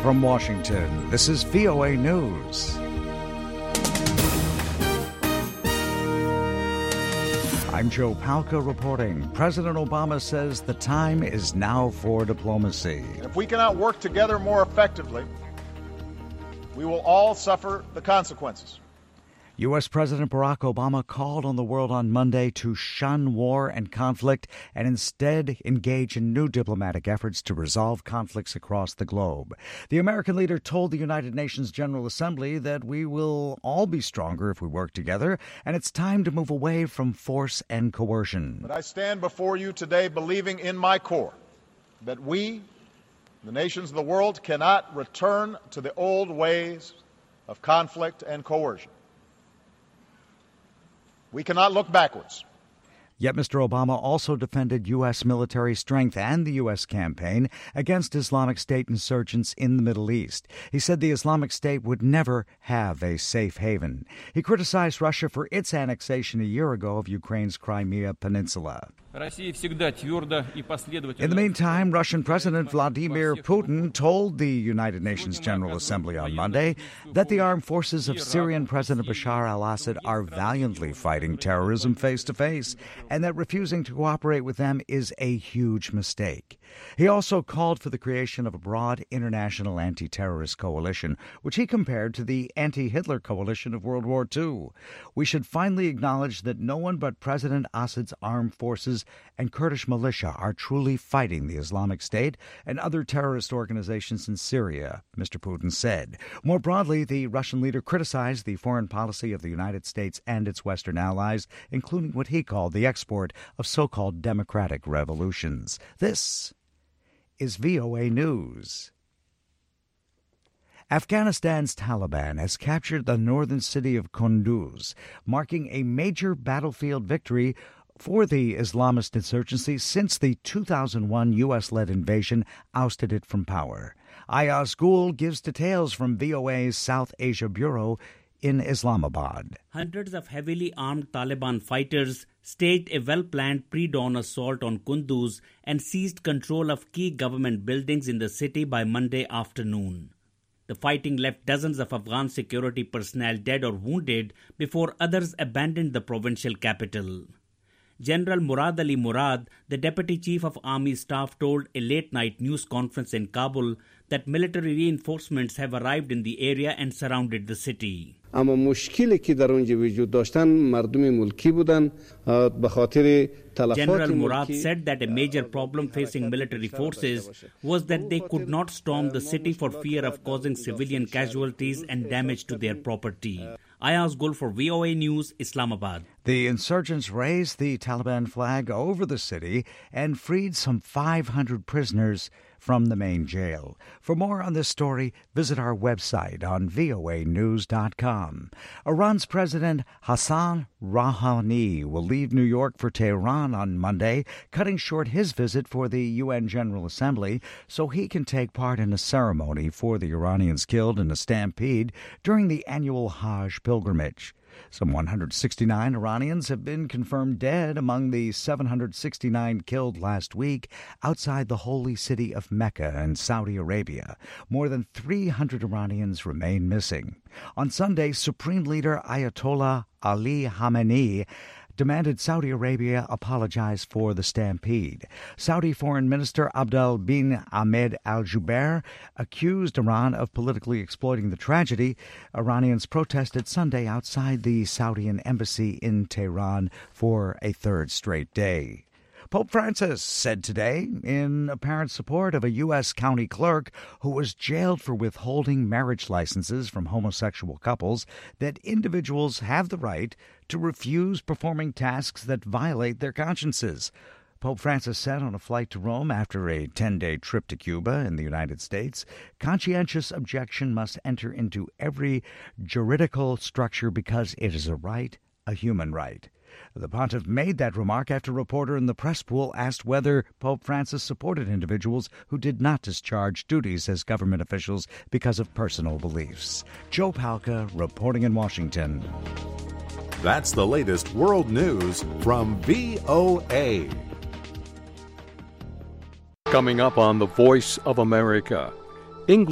From Washington, this is VOA News. I'm Joe Palca reporting. President Obama says the time is now for diplomacy. If we cannot work together more effectively, we will all suffer the consequences. U.S. President Barack Obama called on the world on Monday to shun war and conflict and instead engage in new diplomatic efforts to resolve conflicts across the globe. The American leader told the United Nations General Assembly that we will all be stronger if we work together, and it's time to move away from force and coercion. But I stand before you today believing in my core that we, the nations of the world, cannot return to the old ways of conflict and coercion. We cannot look backwards. Yet Mr. Obama also defended U.S. military strength and the U.S. campaign against Islamic State insurgents in the Middle East. He said the Islamic State would never have a safe haven. He criticized Russia for its annexation a year ago of Ukraine's Crimea Peninsula. In the meantime, Russian President Vladimir Putin told the United Nations General Assembly on Monday that the armed forces of Syrian President Bashar al-Assad are valiantly fighting terrorism face to face, and that refusing to cooperate with them is a huge mistake. He also called for the creation of a broad international anti-terrorist coalition, which he compared to the anti-Hitler coalition of World War II. We should finally acknowledge that no one but President Assad's armed forces and Kurdish militia are truly fighting the Islamic State and other terrorist organizations in Syria, Mr. Putin said. More broadly, the Russian leader criticized the foreign policy of the United States and its Western allies, including what he called the export of so-called democratic revolutions. This is VOA News. Afghanistan's Taliban has captured the northern city of Kunduz, marking a major battlefield victory for the Islamist insurgency since the 2001 U.S.-led invasion ousted it from power. Ayaz Gul gives details from VOA's South Asia Bureau in Islamabad. Hundreds of heavily armed Taliban fighters staged a well-planned pre-dawn assault on Kunduz and seized control of key government buildings in the city by Monday afternoon. The fighting left dozens of Afghan security personnel dead or wounded before others abandoned the provincial capital. General Murad Ali Murad, the Deputy Chief of Army Staff, told a late-night news conference in Kabul that military reinforcements have arrived in the area and surrounded the city. اما مشکلی که در اونجا وجود داشتن مردم ملکی بودن به خاطر تلفات General Murad said that a major problem facing military forces was that they could not storm the city for fear of causing civilian casualties and damage to their property. Ayaz Gul for VOA News, Islamabad. The insurgents raised the Taliban flag over the city and freed some 500 prisoners from the main jail. For more on this story, visit our website on voanews.com. Iran's President Hassan Rouhani will leave New York for Tehran on Monday, cutting short his visit for the UN General Assembly so he can take part in a ceremony for the Iranians killed in a stampede during the annual Hajj pilgrimage. Some 169 Iranians have been confirmed dead among the 769 killed last week outside the holy city of Mecca in Saudi Arabia. More than 300 Iranians remain missing. On Sunday, Supreme Leader Ayatollah Ali Khamenei demanded Saudi Arabia apologize for the stampede. Saudi Foreign Minister Abdel bin Ahmed al-Jubeir accused Iran of politically exploiting the tragedy. Iranians protested Sunday outside the Saudian embassy in Tehran for a third straight day. Pope Francis said today, in apparent support of a U.S. county clerk who was jailed for withholding marriage licenses from homosexual couples, that individuals have the right to refuse performing tasks that violate their consciences. Pope Francis said on a flight to Rome after a 10-day trip to Cuba in the United States, conscientious objection must enter into every juridical structure because it is a right, a human right. The pontiff made that remark after a reporter in the press pool asked whether Pope Francis supported individuals who did not discharge duties as government officials because of personal beliefs. Joe Palca reporting in Washington. That's the latest world news from VOA. Coming up on The Voice of America,